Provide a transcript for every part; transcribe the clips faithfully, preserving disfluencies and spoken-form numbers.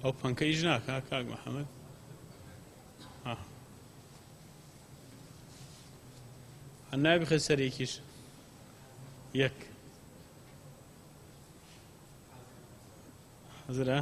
ئەو پەنکە ئیش ناکا کاک محەممەد هەنای بخێ سەرێکیش یەک حەزرە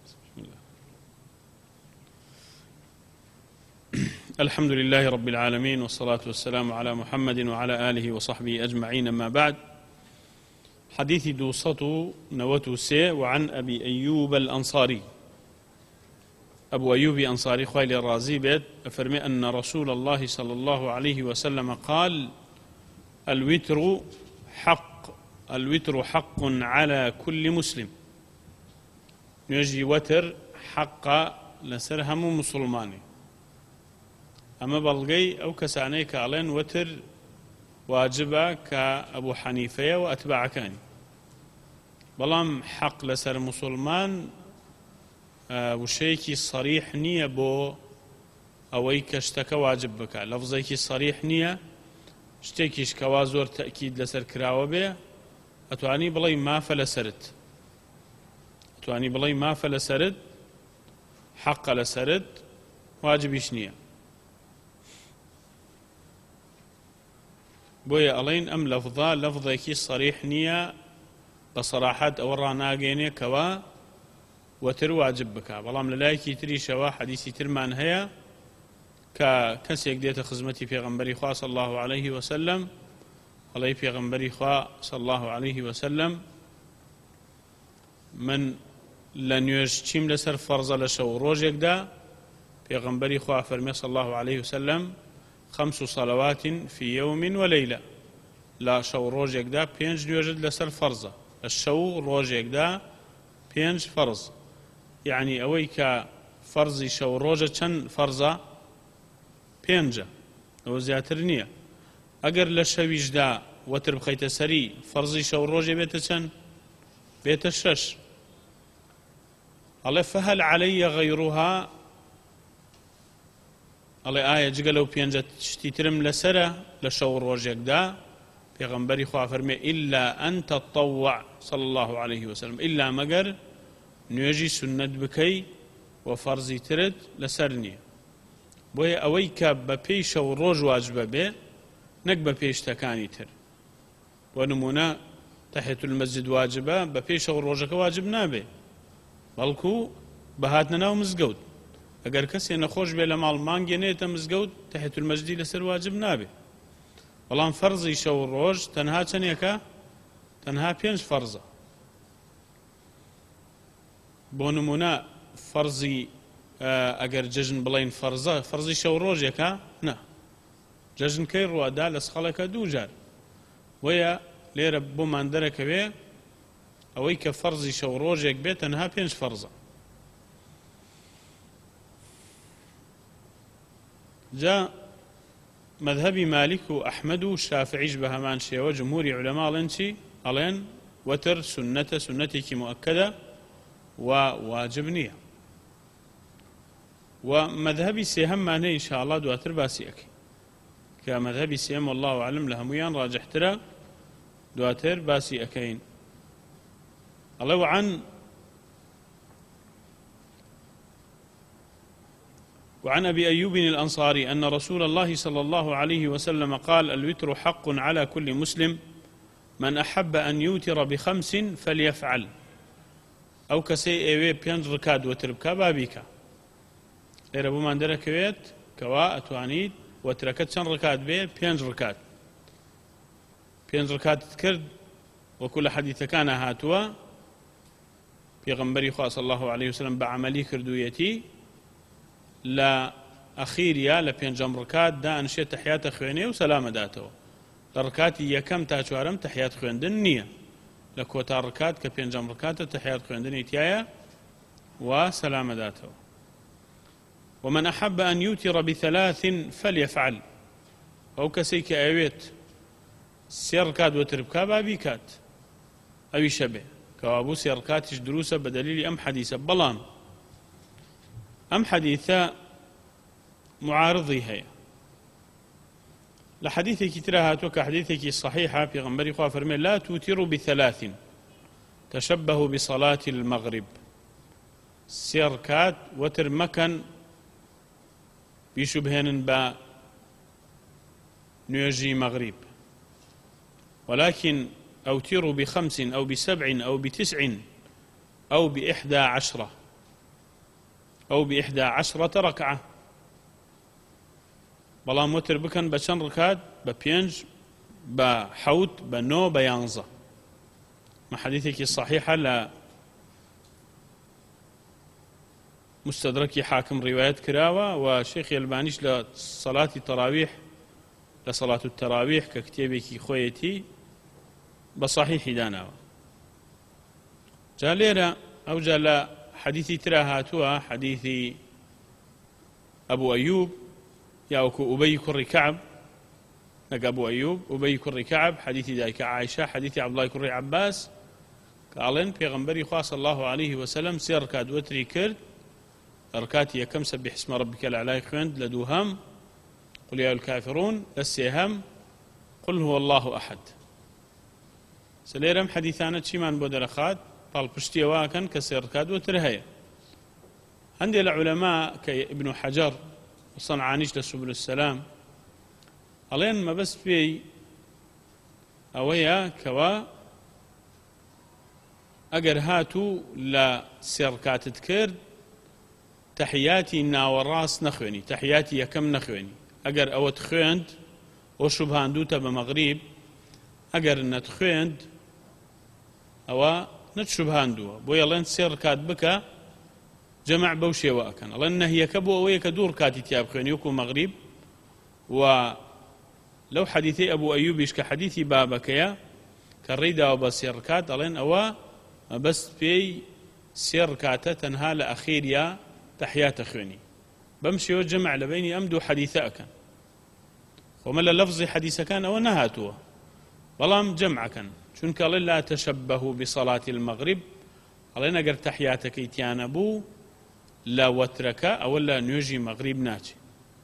الحمد لله رب العالمين والصلاة والسلام على محمد وعلى آله وصحبه أجمعين. أما بعد، حديث دوصة نوتو سي وعن أبي أيوب الأنصاري. أبو أيوب أنصاري خويل الرازي بيت أفرمي أن رسول الله صلى الله عليه وسلم قال: الوتر حق الوتر حق على كل مسلم. نجي وتر حق لسرهم مسلماني. أما بلغي أو كساني كالين وتر واجبة كأبو حنيفة وأتباع كاني، بلام حق لسر مسلمان وشيكي صريح نية بو أوي كشتك واجب بك، لفظيكي صريح نية شتيكيش كوازور تأكيد لسر كراوة بيه أتواني بلاي ما فلسرت أتواني بلاي ما فلسرت حق لسرت واجبيش نية. بويا ألين أم لفظا لفظيكي صريح نية بصراحات أو راناقيني كوا وتر واجب بك، بلام للايكي تري شوا حديثي ترمان هيا ككسيك ديت خزمتي في غنبري خوا صلى الله عليه وسلم علي في غنبري خوا صلى الله عليه وسلم من لنيوش تشيم لسر فرز لشو روجك دا في غنبري خوا فرمي صلى الله عليه وسلم: خمس صلوات في يوم وليلة. لا شو روجك دا بينج نيوجد لسر فرزة، الشو روجك دا بينج فرز، يعني أويك فرزي شو روجة چن فرزة بينجا أو زياتر نية. أقر لشويش دا وتر بخيت سري فرزي شو روجة بيت چن بيت الشش. الله فهل علي غيرها؟ الله آية جقلو بينجا تشتيترم لسرة لشو روجك دا پیغمبری خوا فرمي إلا أن تطوع صلى الله عليه وسلم، إلا مقر نيجي سنة بكي وفرزي ترد لسرني. بوي أويك ببيش وروج واجبه به نك ببيش تكاني تر. ونمونا تحت المسجد واجبه ببيش وروجك واجب نابه، بلكو بهاتنا ناو مزقود. اگر کسی نخوش به لمال مانگی نیتا مزگود تحت المسجد لسر واجب نابه. بلان فرضی شو روج تنها چنیکا تنها پینج فرضه. بۆ نمونە فەرزی ئەگەر جەژن بڵین فەرزە فەرزی شەو ڕۆژێکە نا جەژنکەی ڕووادا لە سخەڵەکە دوو جار وەیە لێرە بۆمان دەرەکەوێ ئەوەی کە فەرزی شەو ڕۆژێک بێت تەنها پێنج فەرزە. جا مذهبی مالک و ئەحمەد و شافعیش بە هەمان شێوە جمهوری عولەما ئەڵێن چی؟ ئەڵێن وەتر سونەتە سونەتێکی مؤکەدە و واجب نییە. و مذهبی سێهەممان هەیە ئینشاءڵڵا دواتر باسی ئەکەین کە مذهبی سێهەم والله ئەعلەم لە هەموویان ڕاجحترە دواتر باسی ئەکەین. ئەڵێ وعن وعن أبي أيوب الأنصاري أن رسول الله صلى الله عليه وسلم قال: الوتر حق على كل مسلم من أحب أن يوتر بخمس فليفعل. أو كسي ايوي بينج ركاد وتربكا بابيكا إيرا بومان دركويت كوا أتوانيد وتركت شن ركاد بي بينج ركاد بينج ركاد تكرد وكل حديث كان هاتوا في غنبري خواه صلى الله عليه وسلم بعملي كردويتي لا أخيريا لبينجم ركاد دا أنشي تحيات خويني وسلام داتو لركاتي يكم تاچوارم تحيات خويندن نية لكوتا ركات كبينجم ركات تحيات خويندن إتيايا وسلام داتو. ومن أحب أن يوتر بثلاث فليفعل. أو كسيك أيويت سيركات وتربكا بابيكات أو شبه كوابو سيركاتش دروسة بدليل أم حديثة بلان أم حديثة معارضي هي لحديثك تراهات وكحديثك صحيحة في غنبري خواه فرمي: لا توتروا بثلاث تشبهوا بصلاة المغرب. سێ ڕکات وەتر مەکەن بیش و بهێنن بە نوێژی مەغریب ولكن أوتروا بخمس أو بسبع أو بتسع أو بإحدى عشرة أو بإحدى عشرة ركعة بەڵام وتر بکەن بە چەند ڕکات بە پێنج بە حەوت بە نۆ بە یانزە مە حەدیثێکی صحیحە لە مستدرکی حاکم ڕیوایەت کراوە و شێخی ئەلبانیش لە سەڵاتی تەراویح لە سەڵات التەراویح کە کتێبێکی خۆیەتی بە صحیحی داناوە. جا لێرە ئەوجا لە حەدیثی ترا هاتووە حەدیثی ئەبوو ئەیوب یاوەکو ئوبەی کوڕی کەعب نەک ئەبوو ئەیوب ئوبەی کوڕی کەعب حەدیثی دایکە عایشە حەدیثی عەبدوڵای کوڕی عەباس کە ئەڵێن پێغەمبەری خوا صلی الله عليه وسلم سێ ڕکات وەتری کرد ڕکاتی یەکەم سەبح اسم ربک الأعلى خوێند لە دووهەم قل يا الكافرون لە سێهەم قل هو الله أحد. سلێرەم حەدیثانە چیمان بۆ دەرەخات پاڵپشتیەواکەن کە سێ ڕکات وەتر هەیە. هەندێک لە عولەما کە ئیبن حەجەر وصنعانیش لە سبل السلام ئەڵێن مەبەست پێی ئەوەیە کەوا ئەگەر هاتوو لە سێ ڕکاتت کرد تەحیاتی ناوەڕاست نەخوێنی تەحیاتی یەکەم نەخوێنی ئەگەر ئەوەت خوێند ئەو شوبهاندووتە بە مەغریب ئەگەر نەت خوێند ئەوە نەت شوبهاندووە بۆ ئەڵێن سێ ڕکات بکە جەمع بەو شێوە ئەکەن ئەڵێن نەهیەکە بۆ ئەوەیە کە دوو ڕکاتی تیا بخوێنی وەکو مەغریب و لەو حەدیثەی ئەبوو ئەیوبیش کە حەدیثی بابەکەیە کە ڕێیداوە بە سێ ڕکات ئەڵێن ئەوە مەبەست پێی سێ ڕکاتە تەنها لە ئەخیریا تەحیاتە خوێنی بەم شێوە جەمع لە بینی ئەم دوو حەدیثە ئەکەن خۆمە لە لەفزی حەدیثەکان ئەوە نەهاتووە بەڵام جەمعەکەن چونکە ئەڵێن لا تەشەبەهوا بصەلاتی المەغریب ئەڵێن ئەگەر تەحیاتەکەی تیانە بوو لە وەترەکە ئەوە لە نوێژی مەغریب ناچێت.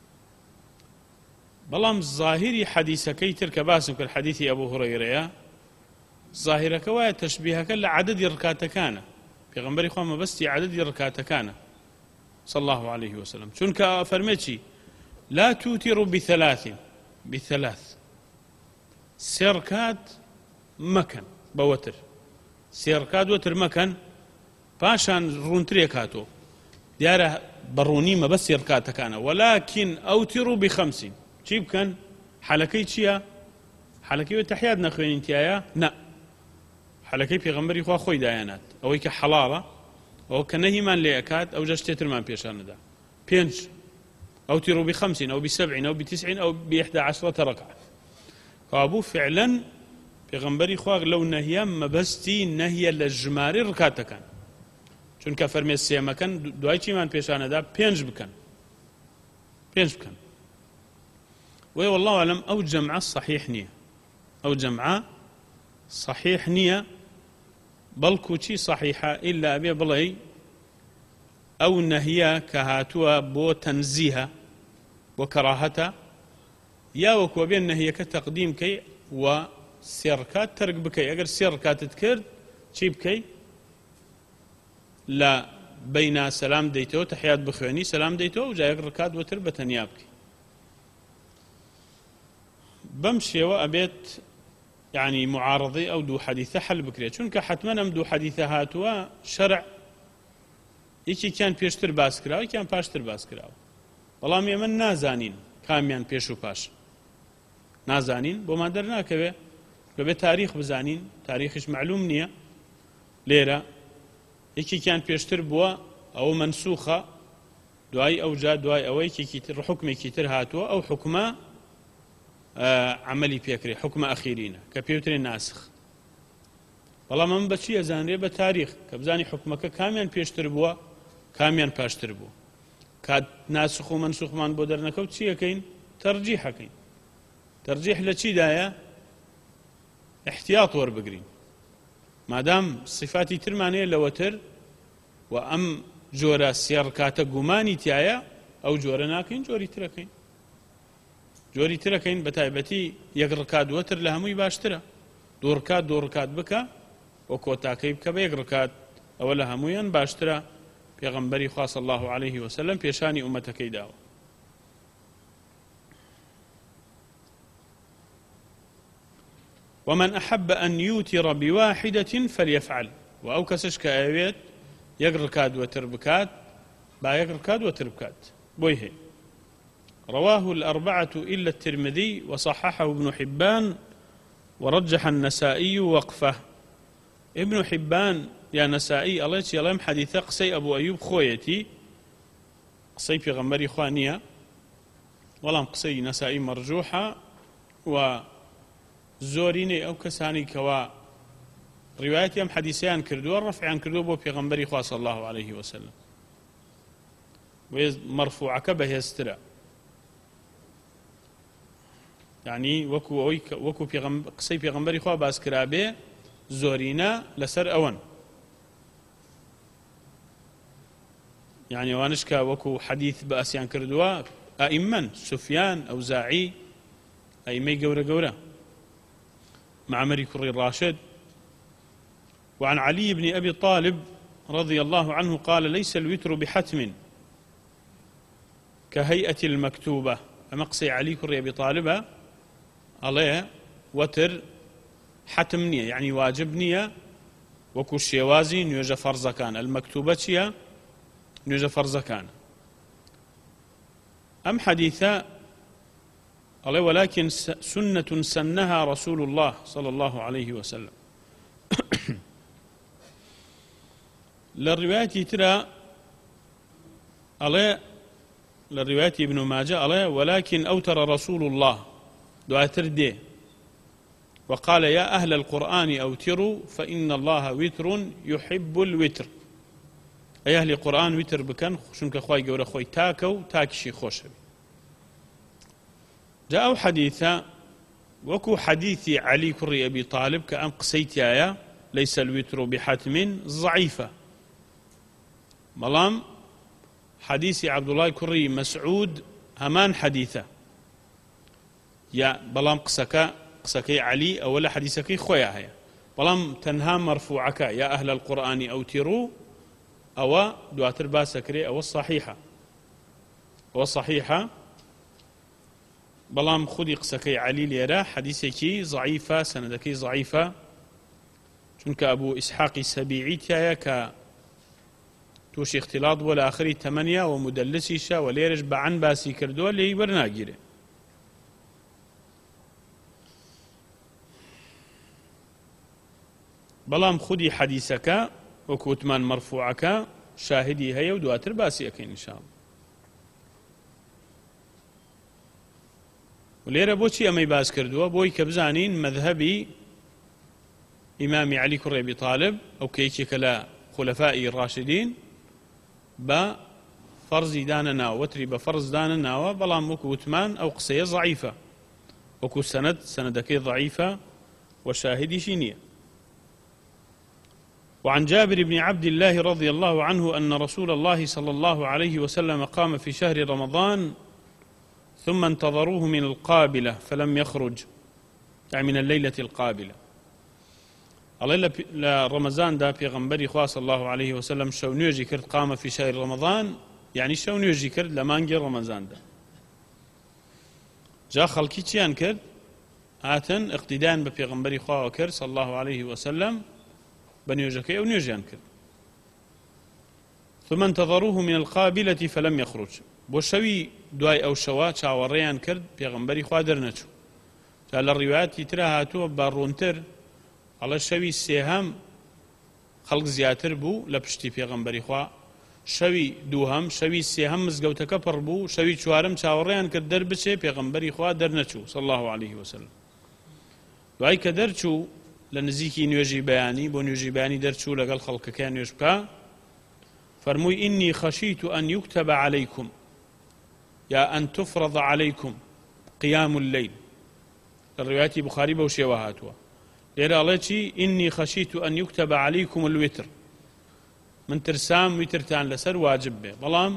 بەڵام زاهیری حەدیثەکەی تر کە باسم کرد حەدیثی ئەبوو هورەیرەیە زاهیرەکە وایە تەشبیهەکە لە عەدەدی ڕکاتەکانە پێغەمبەری خوا مەبەستی عەدەدی ڕکاتەکانە صلى الله عليه وسلم چونکە فەرمێ چی لا توتروا بثلاث بثلاث سێ ڕکات مەکەن بە وەتر سێ ڕکات وەتر مەکەن پاشان ڕوونترێک هاتۆ دیارە بەڕوونی مەبەست سێ ڕکاتەکانە ولكن ئەوتروا بخەمس چی بکەن حەلەکەی چییە حەلەکەی وێ تەحیات نەخوێنین تایە نە حەلەکەی پێغەمبەری خوا خۆی دایانات ئەوەی کە حەڵاڵە ئەو کە نەهیمان لێ ئەکات ئەو جە شتێترمان پێشانەدا پێنج ئەوتروا بخەمس ئەو بسەبع ئەو بتسع ئەو بإحدى عشرة ركعة کابوو فعلا پێغەمبەری خوا لەو نەهیە مەبەستی نەهیە لە ژمارەی ڕکاتەکان چونکە فەرمێ سێمەکەن دوای چیمان پێشانەدا پێنج بکەن پێنج بکەن وی والله أعلم ئەو جەمعە صحیح نییە ئەو جەمعە صحیح نییە بەڵکو چی صحیحە ئیلا ئەبێ بڵێ ئەو نەهیە کە هاتووە بۆ تەنزیهە بۆ کەڕاهەتە یا وەکوە بێن نەهیەکە تەقدیم کەی و سێ ڕکات تەرک بکەی ئەگەر سێ ڕکاتت کرد چی بکەی لە بەینا سەلام دەیتەوە تەحیات بخوێنی سەلام دەیتەوە و جا یەک ڕکات وەتر بە تەنیا بکەی بەم شێوە ئەبێت يعني معارضي أو دو حديثة حل بكري چونك حتما ام دو حديثة هاتوا شرع يكي كان بيشتر باس كراو كان باشتر باس كراو والله من نازانين كاميان بيشو باش نازانين بو ما درنا كبه كبه تاريخ بزانين تاريخش معلوم نية ليرة يكي كان بيشتر بوا أو منسوخة دواي أو جا دواي أو يكي كتر حكم كتر هاتوا أو حكمة آه عملي بيكري حكم أخيرين كبيوتري ناسخ والله من بشي أزانري بتاريخ كبزاني حكمك كاميان بيشتر بوا كاميان باشتر بوا كاد ناسخ ومنسوخ من بودر نكو تشي كاين ترجيح كاين ترجيح لشي دايا احتياط ور بقرين ما دام صفاتي ترمانية لوتر وأم جورا سيركاتا قماني تيايا أو جورا ناكين جوري تركين جۆری ترەکەین بە تایبەتی یەک ڕکات وەتر لە هەمووی باشترە دوو ڕکات دوو ڕکات بکە و کۆتاکەی بکە بە یەک ڕکات ئەوە لە هەموویان باشترە پێغەمبەری خوا صلی الله عليه وسلم پێشانی ئومەتەکەی داوە. ومن أحب أن يوتر بواحدة فليفعل. وأو كسش كأويت يقر كاد وتربكات با يقر كاد وتربكات بويه. رواه الأربعة إلا الترمذي وصححه ابن حبان ورجح النسائي وقفه. ابن حبان يا نسائي الله يلام حديث قصي أبو أيوب خويتي قصي في غمري خوانية ولام قصي نسائي مرجوحة و زۆرینەی ئەو کەسانی کەوا ڕیوایەتی ئەم حەدیسەیان کردووە ڕەفعیان کردووە بۆ پێغەمبەری خوا صلی الله عليه وسلم و مەرفوعەکە بەهێزترە، یعنی وەکو ئەوەی وەکو قسەی پێغەمبەری خوا باس کرابێ زۆرینە لەسەر ئەوەن، یعنی ئەوانش کە وەکو حەدیث بەئسیان کردووە ئائیمەن سوفیان ئەوزاعی ئەئیمەی گەورە گەورە معمر كري الراشد. وعن علي بن أبي طالب رضي الله عنه قال ليس الوتر بحتم كهيئة المكتوبة. أمقصي علي كري أبي طالب عليه وتر حتمنية يعني واجبنية وكو الشيوازي نيوجا فرزكان المكتوبة نيوجا فرزكان. أم حديثة الله ولكن سنة سنها رسول الله صلى الله عليه وسلم. للرواية ترى الله للرواية ابن ماجه الله ولكن أوتر رسول الله دعاء تردي وقال يا أهل القرآن أوتروا فإن الله وتر يحب الوتر. أي أهل القرآن وتر بكن شنك أخوي جور أخوي تاكو تاكشي خوش. جاء حديثا وكو حديث علي كري أبي طالب كأن قسيت آية ليس الوتر بحتم ضعيفة. ملام حديث عبد الله كري مسعود همان حديثة يا بلام قسكا قسكي علي أولا حديثكي خويا هيا بلام تنها مرفوعك يا أهل القرآن أوتروا أو دواتر باسكري أو الصحيحة أو الصحيحة بلام خودی قسەکەی علی لێرە حەدیثێکی ضعیفە سەنەدەکەی ضعیفە چونکە ئەبوو ئیسحاقی سەبیعی تایە کە تووشی اختلاط بووە لە ئاخری تەمەنیا و مودەلسیشە و لێرەش بەعەن باسی کردووە لێی وەرناگیرێ. بەڵام خودی حەدیثەکە وەکو وتمان مەرفوعەکە شاهدی هەیە و دواتر باسی ئەکەین ئینشاءڵڵا. ولێرە بۆچی ئەمەی باس کردووە بۆی کە بزانین مەذهبی ئیمامی علی کوڕی ئەبی طالب ئەو کە یەکێکە لە خولەفای ڕاشدین بە فەرزی دانە ناوە وتری بە فەرز دانە ناوە بەڵام وەکو وتمان ئەو قسەیە ضعیفە وەکو سەنەد سەنەدەکەی ضعیفە وشاهدیشی نییە. وعن جابر بن عبد الله رضي الله عنه أن رسول الله صلى الله عليه وسلم قام في شهر رمضان ثم انتظروه من القابلة فلم يخرج يعني من الليلة القابلة. الله لرمضان دا پیغمبری خوا صلى الله عليه وسلم شو نيجي كرد قام في شهر رمضان يعني شو نيجي كرد لمانجي رمضان دا جا خلقي چيان كرد هاتن اقتدان بپیغمبری خوا وكرد صلى الله عليه وسلم بنيوجكي او نيجيان كرد. ثم انتظروه من القابلة فلم يخرج. بۆ شەوی دوای ئەو شەوە چاوەڕێیان کرد پێغەمبەری خوا دەرنەچوو. تا لە ڕیوایەتی ترە هاتووە باڕوونتر ئەڵە شەوی سێهەم خەڵک زیاتر بوو لە پشتی پێغەمبەری خوا، شەوی دووهەم شەوی سێهەم مزگەوتەکە پڕ بوو، شەوی چوارەم چاوەڕێیان کرد دەربچێ پێغەمبەری خوا دەرنەچوو صلی الله عليه وسلم. دوای کە دەرچوو لە نزیکی نوێژی بەیانی بۆ نوێژی بەیانی دەرچوو لەگەڵ خەڵکەکەیان نوێژ بکە فەرمووی ئینی خەشیت ئەن یوکتەبە عەلەیکم يا أن تفرض عليكم قيام الليل. الروايات بخاري بوشي وهاتوا ليرى الله إني خشيت أن يكتب عليكم الوتر من ترسام وترتان لسر واجب به بلام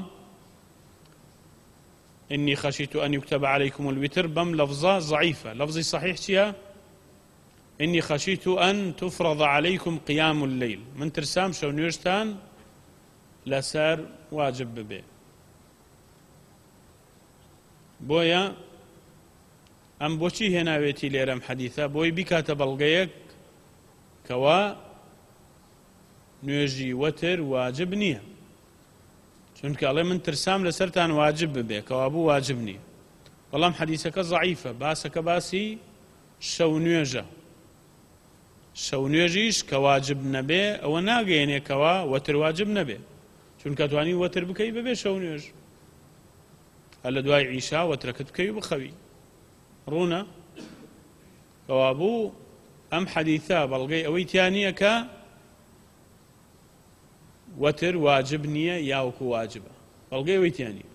إني خشيت أن يكتب عليكم الوتر بم لفظة ضعيفة لفظي صحيح شيئا إني خشيت أن تفرض عليكم قيام الليل من ترسام شو نيرستان لەسەر واجب ببێ. بۆیە ئەم بۆچی هێناوێتی لێرەم حەدیثە بۆی بیکاتە بەڵگەیەک کەوا نوێژی وەتر واجب نییە، چونکە ئەڵێ من ترسام لەسەرتان واجب ببێ کەوا بوو واجب نییە. بەڵام حەدیثەکە ضەعیفە، باسەکە باسی شەو نوێژە. شەو نوێژیش کە واجب نەبێ ئەوە ناگەیەنێکەوە وەتر واجب نەبێ، چونکە توانی وەتر بکەی ببێ شەو نوێژ، هە لە دوای عیشا وەترەکەت بکەی و بخەوی. ڕوونە کەوا بوو ئەم حەدیثە بەڵگەی ئەوەی تیانیە کە وەتر واجب نییە یاوەکو واجبە، بەڵگەی ئەوەی تیانیە.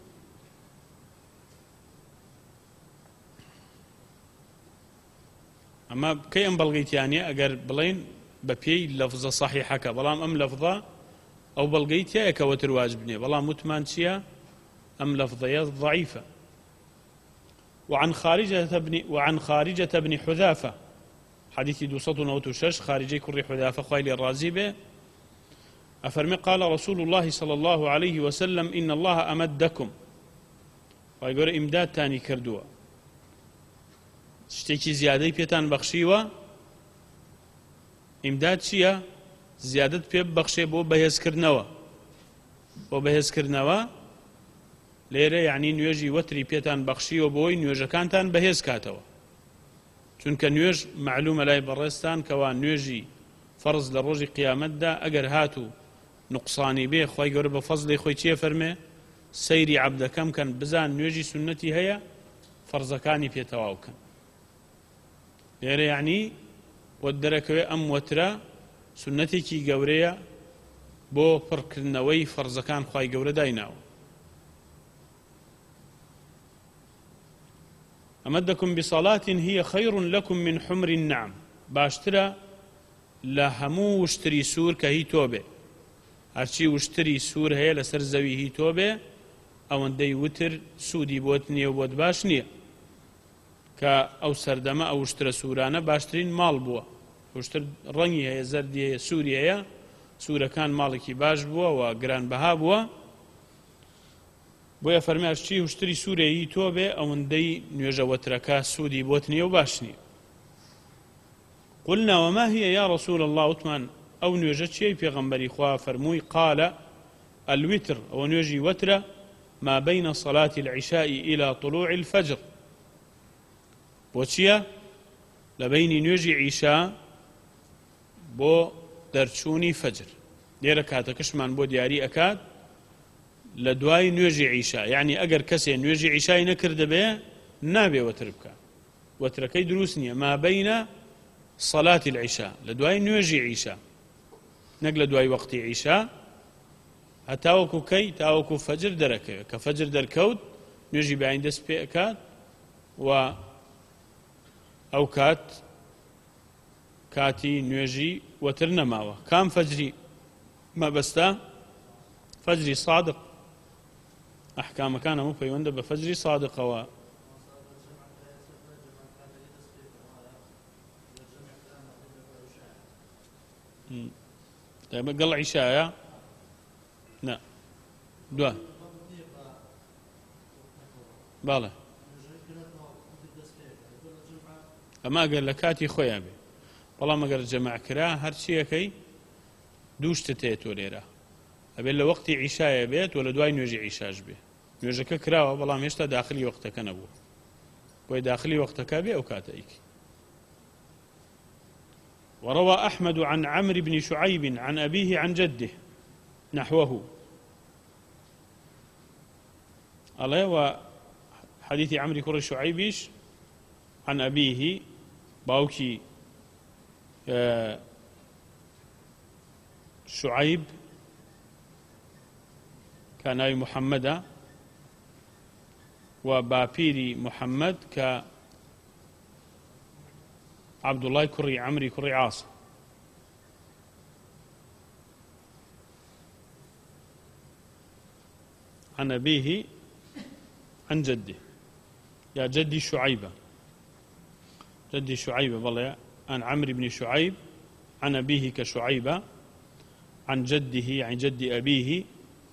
ئەمە کەی ئەم بەڵگەیتیانە ئەگەر بڵێن بە پێی لەفزە صەحیحەکە، بەڵام ئەم لەفظە ئەو بەڵگەی تایە کە وەتر واجب نییە، بەڵام وتمان چییە؟ ئەم لەفظەیە ضەعیفە. وعن خارجة بن وعن خارجة بن حذافة حديث دوسط وشش خارجي كري حذافة خيل الرازي به أفرمي قال رسول الله صلى الله عليه وسلم إن الله أمدكم، ويقول إمداد تاني كردوا شتێکی زیادەی پێتان بەخشیوە. ئیمداد چییە؟ زیادت پێ ببەخشێ بۆ بەهێزکردنەوە. بۆ بەهێزکردنەوە لێرە یعنی نوێژی وەتری پێتان بەخشیوە بۆی نوێژەکانتان بەهێز کاتەوە، چونکە نوێژ معلومە لای بەڕێستان کەوا نوێژی فەرز لە ڕۆژی قیامەتدا ئەگەر هاتوو نوقسانی بێ خۆی گەورە بە فەزڵی خۆی چیە فەرمێ؟ سەیری عەبدەکەم کەن بزان نوێژی سونەتی هەیە فەرزەکانی پێتەواو بکەن. لێرە یعنی بۆ دەرەکەوێ ئەم وەترە سونەتێکی گەورەیە بۆ پڕکردنەوەی فەرزەکان خوای گەورە دایناوە. أمدكم بصلاة هي خير لكم من حمر النعم، باشترا لهمو وشتري سور كهي توبه، هرچی وشتري سور هي لسر زوي هي توبه او اندي وتر سودي بوتني و بود باش نیه که او سردمه او وشتر سورانه باشترین مال بوا، وشتر رنگی هي زردی هي سوری هي سوره كان مالکی باش بوا و گران بها بوا. بۆیە فەرمی هەرچی وشتری سوورەیی تۆ بێ ئەوەندەی نوێژە وەترەکە سوودی بۆت نییە و باش نییە. قلنا وما هي يا رسول الله، وتمان ئەو نوێژە چیەی پێغەمبەری خوا فەرمووی؟ قال الوتر، ئەوە نوێژی وەترە ما بين صلاة العشاء إلى طلوع الفجر. بۆ چییە؟ لە بینی نوێژی عیشا بۆ دەرچوونی فەجر. لێرە کاتەکەشمان بۆ دیاری ئەکات لە دوای نوێژی عیشا، یعنی ئەگەر کەسێ نوێژی عیشای نەکردە بێ نابێ وەتر بکە، وەترەکەی دروست نییە. ما بەینە صلاة العشاء، لە دوای نوێژی عیشا، نەک لە دوای وەقتی عیشا، هەتاوەکو کەی تاوەکو فەجر دەرەکەوێت، کە فەجر دەرکەوت نوێژی بەیان دەست پێ ئەکات و ئەو کات کاتی نوێژی وەتر نەماوە. کام فەجری مەبەستە؟ فەجری صادق. ئەحکامەکان هەموو پەیوەندە بە فەجری صادقەوە. گەڵ عیشایە؟ نا دوای باڵێ ئەمە ئەگەر لە کاتی خۆیان بێ، بەڵام ئەگەر جەماعکرا هەرچیەکەی دوو شتت هەیە تۆ لێرە، ئەبێت لە وەقتی عیشایە بێت و لە دوای نوێژی عیشاش بێ. نوێژەکە کراوە بەڵام هێشتا داخلی وەقتەکە نەبوو، بۆی داخلی وەقتەکە بێ ئەو کاتە ئیکی. وروى أحمد عن عمرو بن شعيب عن أبيه عن جده نحوه. الله وحديث عمرو كر شعيبش عن أبيه باوكي شعيب كان محمد وبابيري محمد ك عبد الله كري عمري كري عاصم. عن أبيه عن جده، يا جدي شعيبة، جدي شعيبة بالله، عن عمرو بن شعيب عن أبيه كشعيبة عن جده عن جد أبيه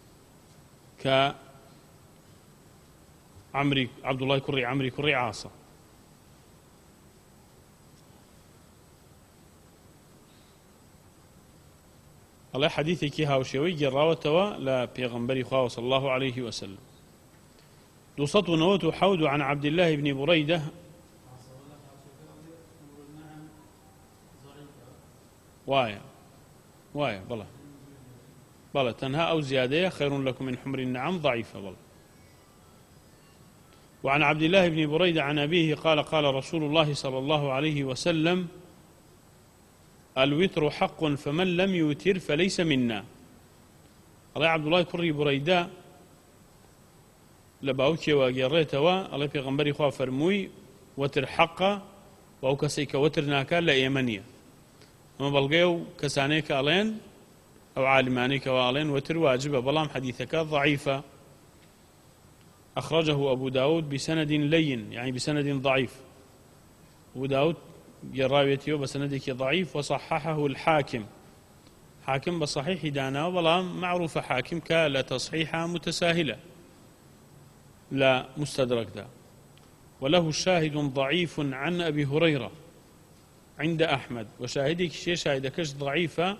کە عمری عەبدوڵای کوڕی عەمری کوڕی عاسە. ئەڵێ حەدیثێکی هاوشێوەی گێڕاوەتەوە لە پێغەمبەری خوا صلی الله عليه وسلم. دووسەد و نەوەت و حەوت عن عبد الله بن بريدة وایە وایە بەڵێ بەڵێ تەنها ئەو زیادەیە خير لكم من حمر النعم ضعيفة. بەڵێ. وعن عبد الله بن بريدة عن أبيه قال قال رسول الله صلى الله عليه وسلم الوتر حق فمن لم يوتر فليس منا. الله عبد الله كري بريدة لباوكي وغيرتوا الله پیغمبري خوا فرموي وتر حق واو كسيك وتر ناكا لا يمنيه اما بلغيو كسانيك الين او عالمانيك والين وتر واجبه بلام حديثك ضعيفه اخرجه ابو داود بسند لين يعني بسند ضعيف. ابو داود جراويتي بسندك ضعيف وصححه الحاكم. حاكم بصحيح دانا بلام معروف حاكم كلا تصحيحها متساهله لا مستدرك ده. وله شاهد ضعيف عن أبي هريرة عند أحمد وشاهدك شيء شاهدكش ضعيفة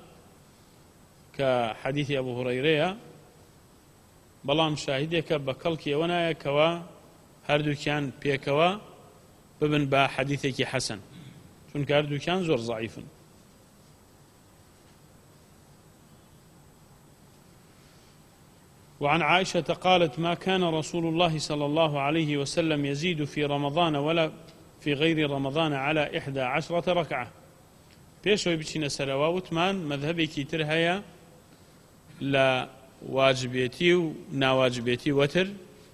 كحديث أبو هريرة بلام شاهدك بكلك ونايا كوا هردو كان بيكوا ببن با حديثك حسن چونك هردو كان زور ضعيف. وعن عائشة قالت ما كان رسول الله صلى الله عليه وسلم يزيد في رمضان ولا في غير رمضان على إحدى عشرة ركعة. بيشوي بچين سروا وتمان مذهبي كيتر هيا لا واجبيتي وناواجبيتي وتر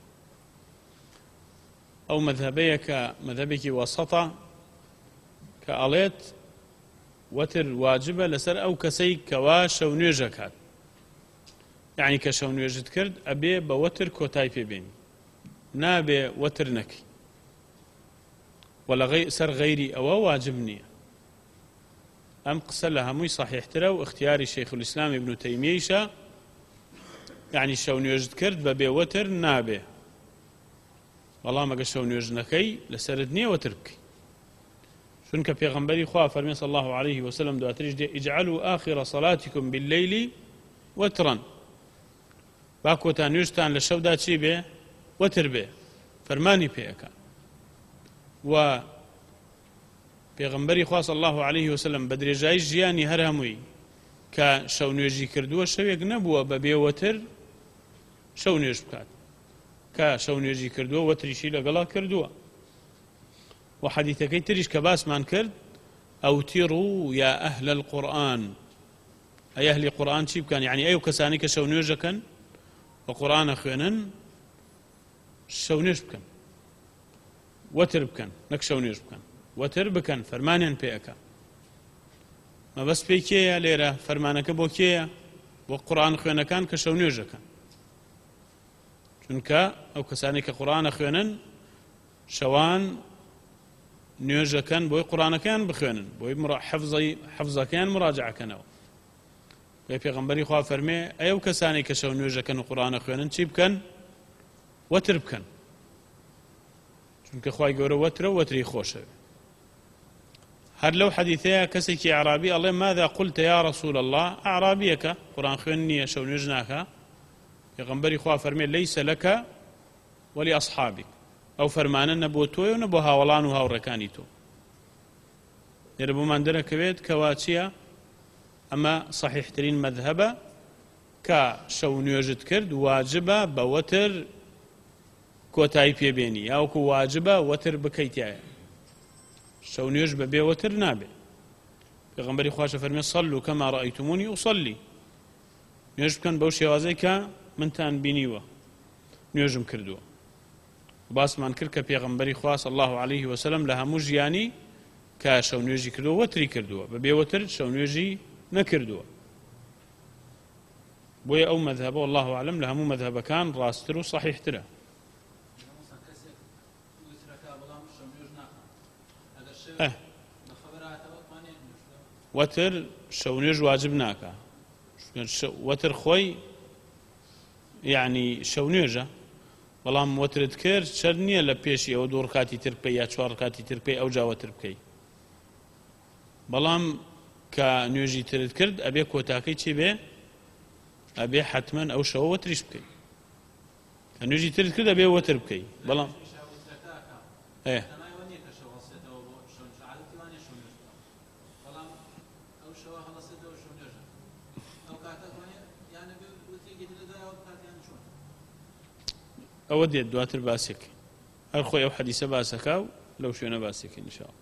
أو مذهبي كمذهبك وسطة كأليت وتر واجبة لسر أو كسي كواش أو نيجكات يعني كشو نوجد كرد أبي بوتر كوتاي في بين نابي وتر نكي ولا غير سر غيري أو واجبني أم قصلها مي صحيح ترى واختياري شيخ الإسلام ابن تيمية يعني شو نوجد كرد ببي وتر نابي والله ما قشو نوجد نكي لسردني وتركي شنك بيغمبري خواه فرمي صلى الله عليه وسلم دو أتريج اجعلوا آخر صلاتكم بالليل وترا باكوتان نوشتان لشودا چی بێ وتر بێ فەرمانی پێەکە. و پێغەمبەری خوا صلی الله عليه وسلم بە درێژایی ژیانی هەر هەمووی کە شەو نوێژی کردووە شەوێک نەبووە بەبێ وتر شەو نوێژ بکات کە شەو نوێژی کردووە وتریشی لەگەڵا کردووە. و حەدیثەکەی تریش کە باسمان کرد ئەوتیڕوا یا ئەهل القورئان ئەی ئەهلی قورئان چی بکەن یعنی ئەو کەسانی کە شەو نوێژەکەن وقرآن خوێنن شەو نوێژ بکەن وتر بکەن نەک شەو نوێژ بکەن وتر بکەن فەرمانیان پێ ئەکا. مەبەست پێی کێیە لێرە فەرمانەکە بۆ کێیە بۆ قورئان خوێنەکان کە شەو نوێژەکەن چونکە ئەو کەسانی کە قورئانە خوێنن شەوان نوێژەکەن بۆی قورئانەکەیان بخوێنن بۆی حفظی حفظەکەیان مراجعەکەنەوە. پێغەمبەری خوا فەرمێ ئەو کەسانی کە شەو نوێژەکەن و قورئانە خوێنن چی بکەن وتر بکەن چونکە خوای گەورە وترە و وتری خۆشە. هەر لەو حەدیثەیە کەسێکی عەرابی ئەڵێ ماذا قلت يا رسول الله عەرابیەکە قورئان خوێن نییە شەو نوێژ ناکە. پێغەمبەری خوا فەرمێ لەیسە لەکە وەلیئەصحابیک ئەو فەرمانە نە بۆ تۆیە و نە بۆ هاوڵان و هاوڕێکانی تۆ. لێرە بۆمان دەرەکەوێت کەوا چییە أما صحيح ترين مذهبة كشو نوجد كرد واجبة بوتر كوتاي بي بيني أو كو واجبة وتر بكيتيا شو نوجد بي وتر نابي. پیغمبری خواه فرمی صلوا كما رأيتموني أصلي نوجد كان بوشي وازيك من تان بينيوه نوجم كردوه باس من كرك پیغمبری خواه صلى الله عليه وسلم لها مجياني كشو نوجي كردوه وتري كردوه ببي وتر شو نوجي نكردوه بويا أو مذهب والله أعلم لها مو مذهب كان راستر صحيح ترى أه. وتر شونيج واجب ناكا وتر خوي یعنی شەو نوێژە بەڵام وەترت کرد شەر نییە لە پێشی ئەوە دوو ڕکاتی تر بکەی یا چوار ڕکاتی تر بکەی ئەو جاوەتر بکەی بەڵام کە نوێژی ترت کرد ئەبێ کۆتاکەی چی بێ ئەبێ حتمەن ئەو شەوە وەتریش بکەی کە نوێژی ترت کرد ئەبێ وەتر بکەی بەڵام ئەوە دێت دواتر باسێک هەر خۆی ئەو حەدیسە باسەکا و لەو شوێنە باسێکی ئینشاءالله.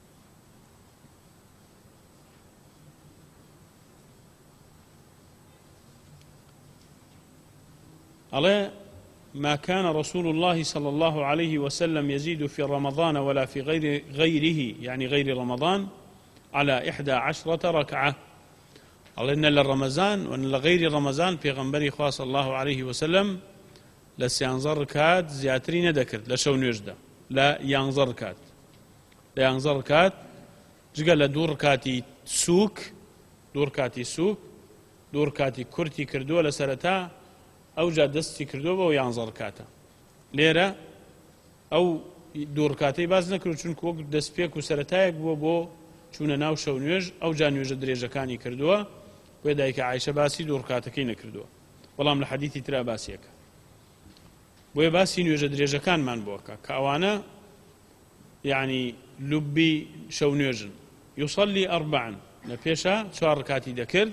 ألا ما كان رسول الله صلى الله عليه وسلم يزيد في رمضان ولا في غير غيره يعني غير رمضان على إحدى عشرة ركعة. ألا إن للرمضان وإن لغير رمضان في غنبري صلى الله عليه وسلم لسيانزر كات زياترين ذكر لشو نجدة لا ينظر كات لا ينظر كات جقال دور كاتي سوك دور كاتي سوك دور كاتي كرتي كردو لسرتا ئەو جا دەستی کردووە و یانزە ڕکاتە لێرە ئەو دوو ڕکاتەی باز نەکرد چونکە وەک دەستپێک و سەرەتایەک بووە بۆ چوونە ناو شەو نوێژ ئەو جا نوێژە درێژەکانی کردووە بۆیە دایکە عایشە باسی دوو ڕکاتەکەی نەکردووە بەڵام لە حەدیثی ترا باسیەکە بۆیە باسی نوێژە درێژەکانمان بۆکە کە ئەوانە یعنی لوبی شەو نوێژن یوصلی ئەربعن لە پێشە چوار ڕکاتی دەکرد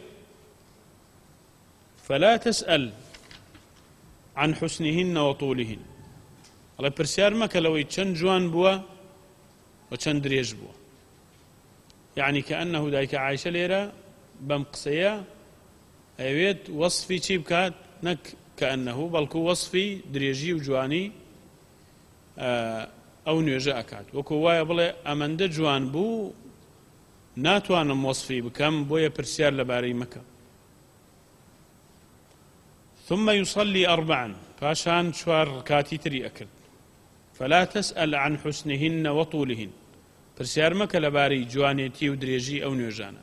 فلا تسأل عن حسنهن وطولهن الله پرسیار مەکە لەوەی چەند جوان بووە و چەند درێژ بووە يعني كأنه دایکە عایشە لێرە بەم قسەیە ئەوێت وەصفی چی بکات نەک كأنه بەڵکو وەصفی درێژی و جوانی ئەو نوێژە ئەکات وەکو وایە بڵێ ئەمەندە جوان بوو ناتوانم وەصفی بکەم بۆیە پرسیار لەبارەی مەکە. ثم يصلي أربعا فاشان شوار كاتي تري أكل فلا تسأل عن حسنهن وطولهن برسيار مكة لباري جوانيتي ودريجي أو نيوجانا.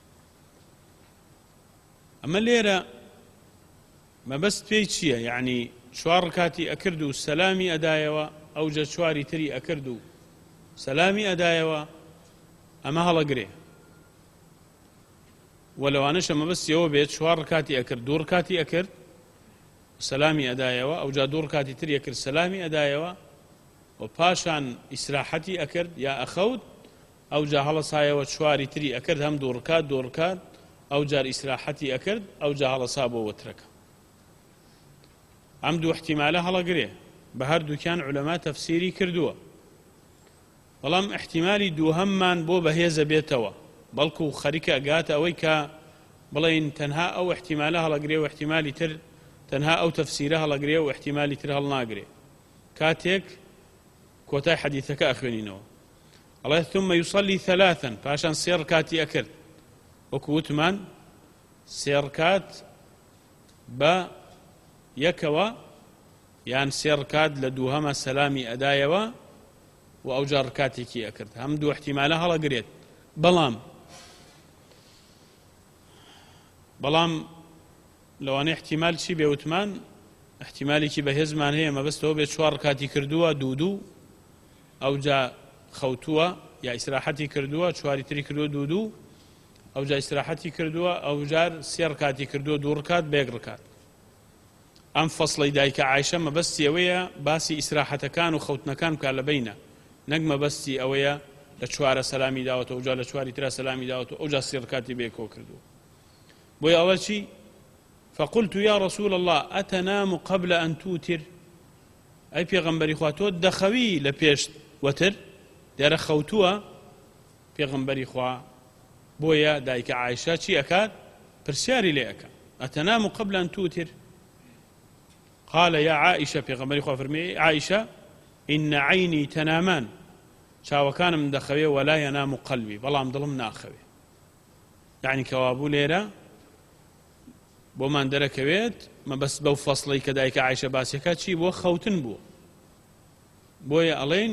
أما الليرة ما بس بيتشيه يعني شوار كاتي أكردو سلامي أدايوا أو جا شواري تري أكردو سلامي أدايوا أما هلا قريه ولو أنش ما بس يو بيت شوار كاتي أكرد دور كاتي أكرد سلامي أدايوا أو جا دور كاتي تري أكرد سلامي أدايوا وباشان إسراحتي أكرد يا أخود أو جا هلا صايوا شواري تري أكرد هم دور كات دور كات أو جار إسراحتي أكرد أو جا هلا صابوا وترك عمدو احتماله هلا قريه بهردو كان علماء تفسيري كردوا بەڵام احتیمالی دووهەممان بۆ بەهێزە بێتەوە بەڵکو خەریکە ئەگاتە ئەوەی کە بڵێن تەنها ئەو احتیمالە هەڵەگرێ و احتیمالی تر تەنها ئەو تەفسیرە هەڵەگرێ و احتیمالی تر هەڵناگرێ کاتێک کۆتای حەدیثەکە ئەخوێنینەوە ئەڵێ ثم يصلي ثلاثا پاشان سێ ڕکاتی ئەکرد وەکو وتمان سێ ڕکات بە یەکەوە یان سێ ڕکات لە دووهەمە سەلامی ئەدایەوە و ئەو جار ڕکاتێکی ئەکرد هەم دوو احتیمالە هەڵەگرێت بەڵام بەڵام لەوانەیە احتیمال چی بێ وتمان احتیمالێکی بەهێزمان هەیە مەبەستەوە بێت چوار ڕکاتی کردووە دوو دوو ئەو جا خەوتووە یا ئیسراحەتی کردووە چواری تری کردووە دوو دوو ئەو جا ئیسراحەتی کردووە ئەو جار سێ ڕکاتی کردووە دوو ڕکات بە یەک ڕکات ئەم فەسڵەی دایکە عایشە مەبەستی ئەوەیە باسی ئیسراحەتەکان و خەوتنەکان بکات لە بەینە نەک مەبەستی ئەوەیە لە چوارە سەلامی داوەتەوە ئەو جا لە چواری ترە سەلامی داوەتەوە ئەو جا سێ ڕکاتی بە یەکەوە کردووە بۆیە ئەوە چی فقلت يا رسول الله أتنام قبل أن توتر أي پیغمبری خوا تۆ دەخەوی لە پێش وەتر دیارە خەوتووە پێغەمبەری خوا بۆیە دایکە عایشە چی ئەکات پرسیاری لێ ئەکات أتنام قبل أن توتر قال يا عائشة پیغمبری خوا فەرمێ عائشة إن عيني تنامان چاوەکانم دەخەوێ ولا ينام قلبي بەڵام دڵم ناخەوێ يعني کەوابوو لێرە بۆمان دەرەکەوێت مەبەست بەو فەسڵی کە دایکە عایشە باسیەکە چی بۆ خەوتن بووە بۆیە ئەڵێن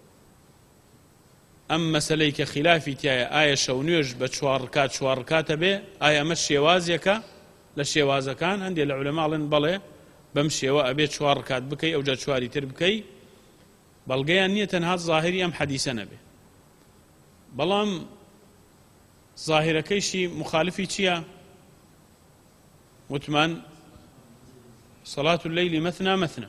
ئەم مەسەلەی کە خلافی تایە ئایا شەو نوێژ بە چوار ڕکات چوار ڕکاتە بێ ئایا ئەمە شێوازێکە لە شێوازەکان هەندێک لە عولەما ئەڵێن بەڵێ بەم شێوە ئەبێت چوار ڕکات بکەی ئەوجا چواری تر بکەی بەڵگەیان نییە تەنها زاهری ئەم حەدیسە نەبێ بەڵام زاهرەکەیشی مخالفی چییە وتمان صلاة الليل مثنى مثنى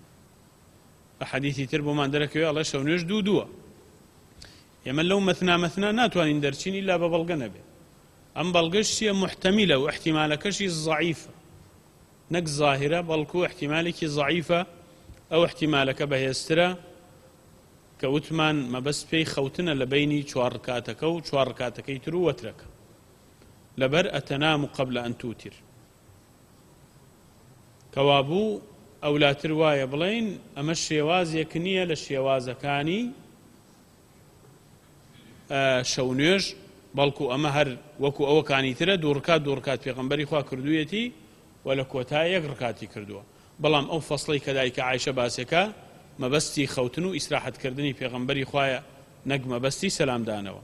حديثي تربو ما دركوي الله شو نجدو دوا يمن لو مثنى مثنى ناتوانين درشين إلا ببلغنا به أم بلغش شيء محتملة واحتمالك شيء ضعيفة نك ظاهرة بلكو احتمالك ضعيفة أو احتمالك بهيسترا كوتمان ما بس في خوتنا لبيني شوار ركاتك أو شوار ركاتك يترو وترك لبر أتنام قبل أن توتر كوابو ئەو لاتر وایە بڵێن ئەمە شێوازێک نییە لە شێوازەکانی شەونێژ بەڵکو ئەمە هەر وەکو ئەوەکانی ترە دوو ڕکات دوو ڕکات پێغەمبەری خوا کردوویەتی و لە کۆتا یەک ڕکاتی کردووە بەڵام ئەو فەسڵی کە دایکە عایشە باسێکە مەبەستی خەوتن و ئیسراحەتکردنی پێغەمبەری خوایە نەک مەبەستی سەلامدانەوە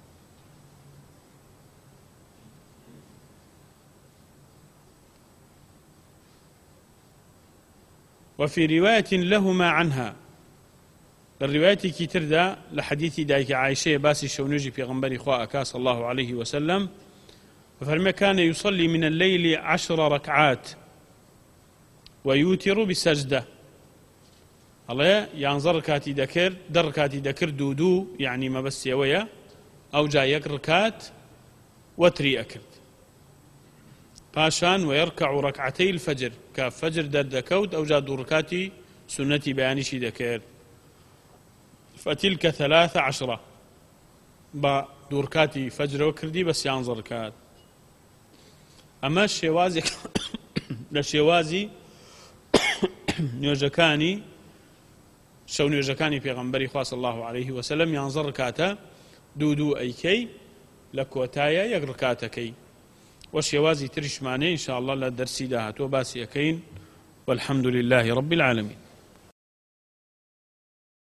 وفي رواية لهما عنها الرواية كي تردى لحديث دايك عائشة باسي شونجي في غنبري خواء صلى الله عليه وسلم ففرما كان يصلي من الليل عشر ركعات ويوتر بسجدة الله ينظر كاتي دكر در كاتي دكر دودو يعني ما بس يويا أو جايك ركات وتري أكرد پاشان ويركع ركعتي الفجر كفجر دردكوت أو جاد ركاتي سنتي بيانشي دكير فتلك ثلاث عشرة با دوركاتي فجر وكردي بس ينظر ركات أما الشوازي لشوازي نيوجكاني شو نيوجكاني في غنبري خاص الله عليه وسلم ينظر ركاتا دودو أيكي لكوتايا يقركاتكي وشيوازي ترشماني إن شاء الله لدرسي داهات وباسي أكين والحمد لله رب العالمين.